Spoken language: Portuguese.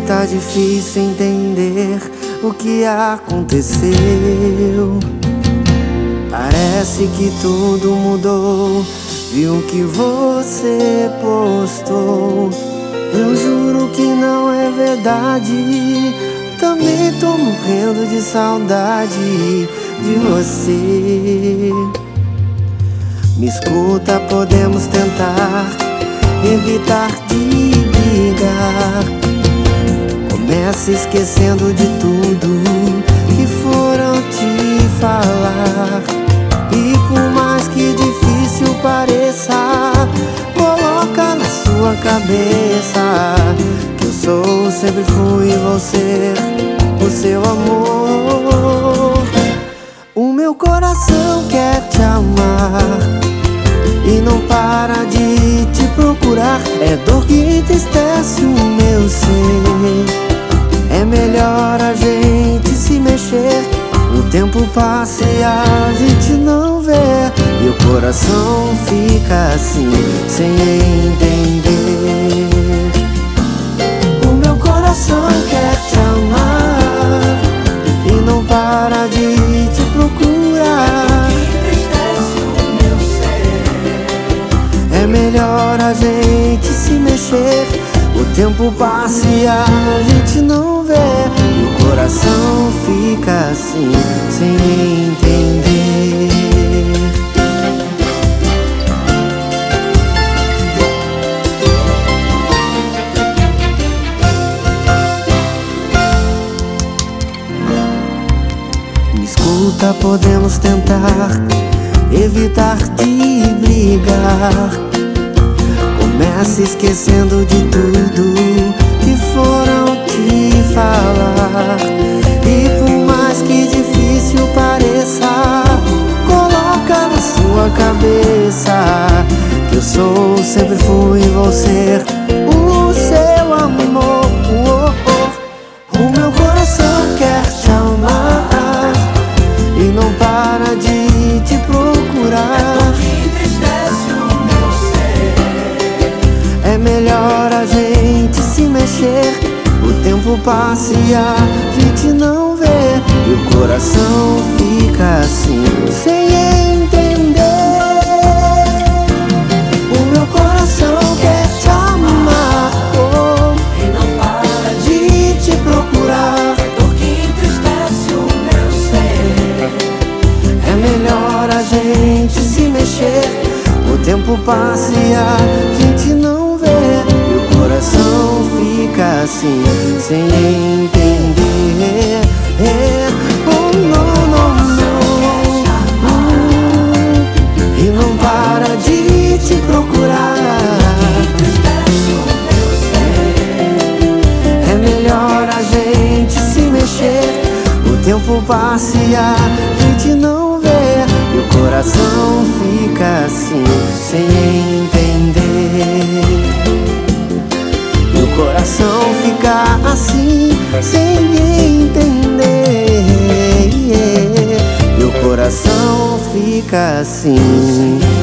tá difícil entender o que aconteceu. Parece que tudo mudou, vi o que você postou. Eu juro que não é verdade, também tô morrendo de saudade de você. Me escuta, podemos tentar evitar de brigar. Começa esquecendo de tudo que foram te falar. E por mais que difícil pareça, coloca na sua cabeça que eu sou, sempre fui e vou ser o seu amor. O meu coração quer te amar e não para de te procurar. É dor que entristece o meu ser. É melhor a gente se mexer. O tempo passa e a gente não vê, e o coração fica assim, sem entender. O meu coração quer te amar e não para de te procurar. É melhor a gente se mexer. O tempo passa e a gente não vê, e o coração fica assim, sem entender. Me escuta, podemos tentar evitar de brigar. Começa esquecendo de tudo que foram te falar. E por mais que difícil pareça, coloca na sua cabeça que eu sou, sempre fui e vou ser o seu amor. O meu coração quer te amar e não para de te procurar. É melhor a gente se mexer. O tempo passa e a gente não vê, e o coração fica assim, sem entender. O meu coração quer te amar, e não para de te procurar. É dor que entristece o meu ser. É melhor a gente se mexer. O tempo passa e a gente não vê, e o coração fica assim, sem entender. Oh, não, não, não. E não para de te procurar. É melhor a gente se mexer. O tempo passa e a gente não vê, e o coração fica assim, sem entender. E o coração fica assim, sem entender. E o coração fica assim.